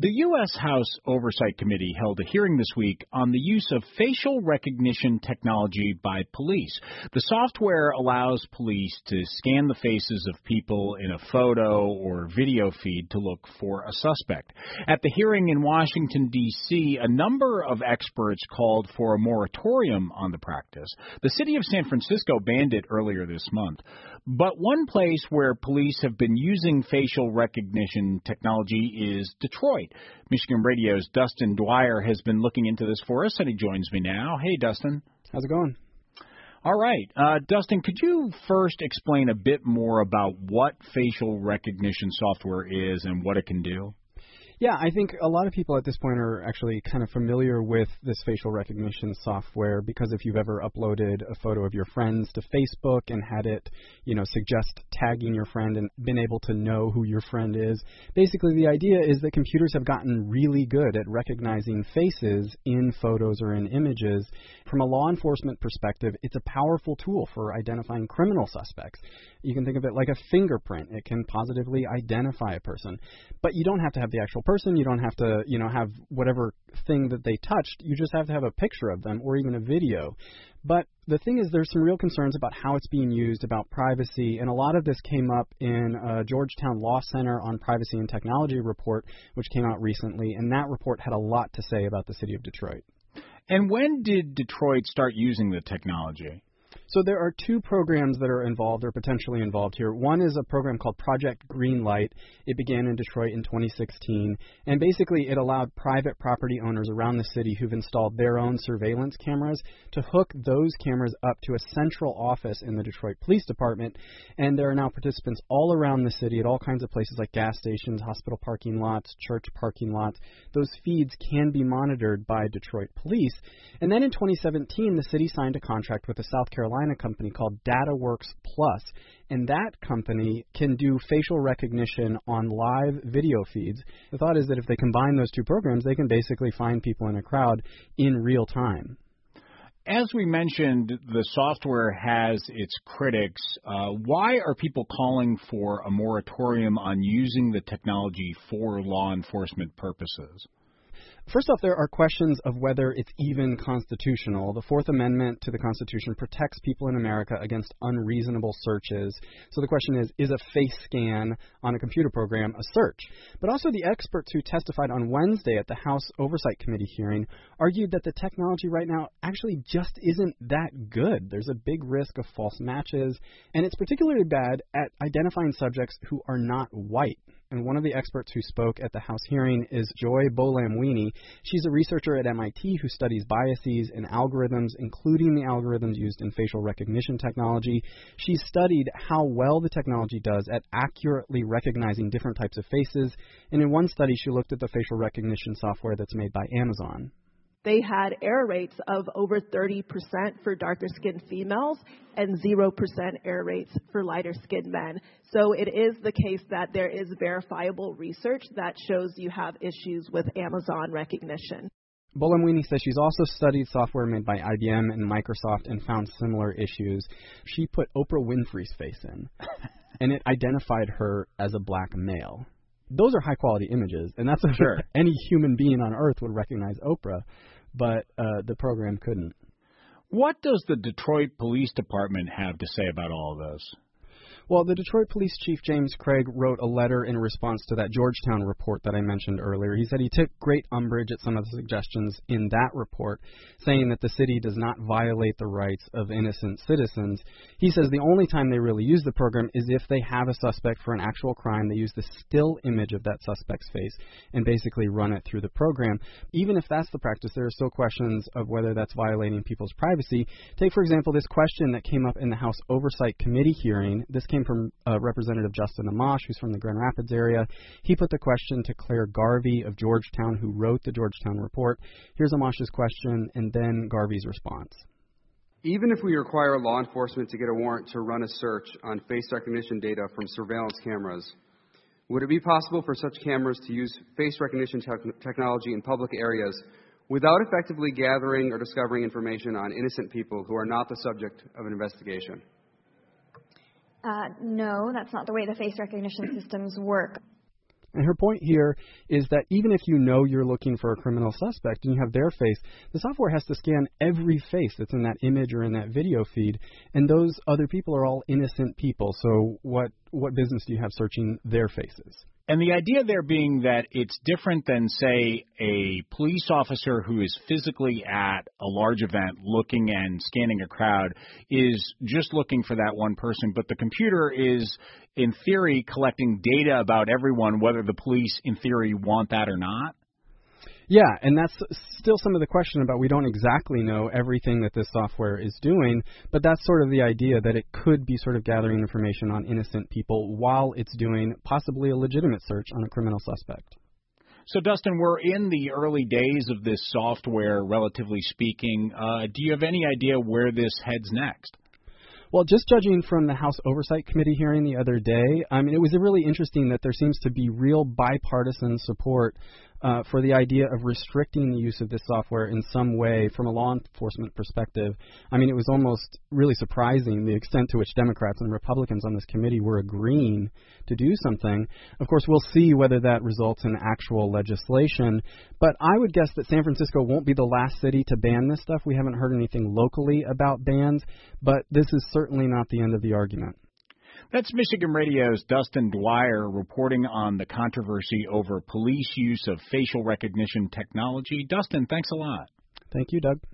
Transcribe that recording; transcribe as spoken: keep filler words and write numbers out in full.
The U S. House Oversight Committee held a hearing this week on the use of facial recognition technology by police. The software allows police to scan the faces of people in a photo or video feed to look for a suspect. At the hearing in Washington, D C, a number of experts called for a moratorium on the practice. The city of San Francisco banned it earlier this month. But one place where police have been using facial recognition technology is Detroit. Michigan Radio's Dustin Dwyer has been looking into this for us, and he joins me now. Hey, Dustin. How's it going? All right. Uh, Dustin, could you first explain a bit more about what facial recognition software is and what it can do? Yeah, I think a lot of people at this point are actually kind of familiar with this facial recognition software because if you've ever uploaded a photo of your friends to Facebook and had it, you know, suggest tagging your friend and been able to know who your friend is, basically the idea is that computers have gotten really good at recognizing faces in photos or in images. From a law enforcement perspective, it's a powerful tool for identifying criminal suspects. You can think of it like a fingerprint. It can positively identify a person. But you don't have to have the actual person. You don't have to, you know, have whatever thing that they touched. You just have to have a picture of them or even a video. But the thing is, there's some real concerns about how it's being used, about privacy, and a lot of this came up in a Georgetown Law Center on Privacy and Technology report, which came out recently, and that report had a lot to say about the city of Detroit. And when did Detroit start using the technology? So there are two programs that are involved or potentially involved here. One is a program called Project Greenlight. It began in Detroit in twenty sixteen, and basically it allowed private property owners around the city who've installed their own surveillance cameras to hook those cameras up to a central office in the Detroit Police Department, and there are now participants all around the city at all kinds of places like gas stations, hospital parking lots, church parking lots. Those feeds can be monitored by Detroit police. And then in twenty seventeen, the city signed a contract with the South Carolina company called DataWorks Plus, and that company can do facial recognition on live video feeds. The thought is that if they combine those two programs, they can basically find people in a crowd in real time. As we mentioned, the software has its critics. Uh, why are people calling for a moratorium on using the technology for law enforcement purposes? First off, there are questions of whether it's even constitutional. The Fourth Amendment to the Constitution protects people in America against unreasonable searches. So the question is, is a face scan on a computer program a search? But also the experts who testified on Wednesday at the House Oversight Committee hearing argued that the technology right now actually just isn't that good. There's a big risk of false matches, and it's particularly bad at identifying subjects who are not white. And one of the experts who spoke at the House hearing is Joy Bolamwini. She's a researcher at M I T who studies biases in algorithms, including the algorithms used in facial recognition technology. She's studied how well the technology does at accurately recognizing different types of faces. And in one study, she looked at the facial recognition software that's made by Amazon. They had error rates of over thirty percent for darker-skinned females and zero percent error rates for lighter-skinned men. So it is the case that there is verifiable research that shows you have issues with Amazon recognition. Bolamwini says she's also studied software made by I B M and Microsoft and found similar issues. She put Oprah Winfrey's face in, and it identified her as a black male. Those are high-quality images, and that's what sure. any human being on Earth would recognize Oprah, but uh, the program couldn't. What does the Detroit Police Department have to say about all of this? Well, the Detroit Police Chief James Craig wrote a letter in response to that Georgetown report that I mentioned earlier. He said he took great umbrage at some of the suggestions in that report, saying that the city does not violate the rights of innocent citizens. He says the only time they really use the program is if they have a suspect for an actual crime. They use the still image of that suspect's face and basically run it through the program. Even if that's the practice, there are still questions of whether that's violating people's privacy. Take, for example, this question that came up in the House Oversight Committee hearing. This came from uh, Representative Justin Amash, who's from the Grand Rapids area. He put the question to Claire Garvey of Georgetown, who wrote the Georgetown report. Here's Amash's question and then Garvey's response. Even if we require law enforcement to get a warrant to run a search on face recognition data from surveillance cameras, would it be possible for such cameras to use face recognition te- technology in public areas without effectively gathering or discovering information on innocent people who are not the subject of an investigation? Uh, no, that's not the way the face recognition systems work. And her point here is that even if you know you're looking for a criminal suspect and you have their face, the software has to scan every face that's in that image or in that video feed, and those other people are all innocent people. So what what business do you have searching their faces? And the idea there being that it's different than, say, a police officer who is physically at a large event looking and scanning a crowd is just looking for that one person, but the computer is, in theory, collecting data about everyone, whether the police, in theory, want that or not. Yeah, and that's still some of the question about we don't exactly know everything that this software is doing, but that's sort of the idea that it could be sort of gathering information on innocent people while it's doing possibly a legitimate search on a criminal suspect. So, Dustin, we're in the early days of this software, relatively speaking. Uh, do you have any idea where this heads next? Well, just judging from the House Oversight Committee hearing the other day, I mean, it was really interesting that there seems to be real bipartisan support uh, for the idea of restricting the use of this software in some way from a law enforcement perspective. I mean, it was almost really surprising the extent to which Democrats and Republicans on this committee were agreeing to do something. Of course, we'll see whether that results in actual legislation, but I would guess that San Francisco won't be the last city to ban this stuff. We haven't heard anything locally about bans, but this is certainly not the end of the argument. That's Michigan Radio's Dustin Dwyer reporting on the controversy over police use of facial recognition technology. Dustin, thanks a lot. Thank you, Doug.